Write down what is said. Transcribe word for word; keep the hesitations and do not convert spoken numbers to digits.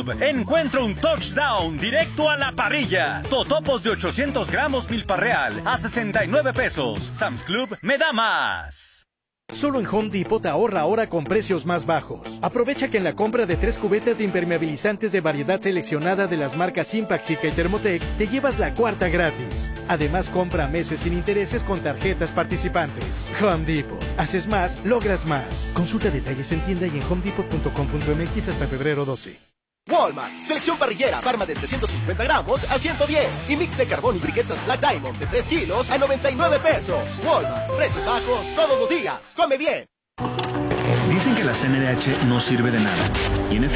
Club, encuentra un touchdown directo a la parrilla. Totopos de ochocientos gramos Milpa Real a sesenta y nueve pesos. Sam's Club me da más. Solo en Home Depot ahorra ahora con precios más bajos. Aprovecha que en la compra de tres cubetas de impermeabilizantes de variedad seleccionada de las marcas Impact-Sica y Thermotec, te llevas la cuarta gratis. Además, compra a meses sin intereses con tarjetas participantes. Home Depot. Haces más, logras más. Consulta detalles en tienda y en home depot punto com punto m x hasta febrero doce. Walmart, selección parrillera, Parma de trescientos cincuenta gramos a ciento diez y mix de carbón y briquetas Black Diamond de tres kilos a noventa y nueve pesos. Walmart, precios bajos todos los días. Come bien. Dicen que la C N D H no sirve de nada. Y en efecto,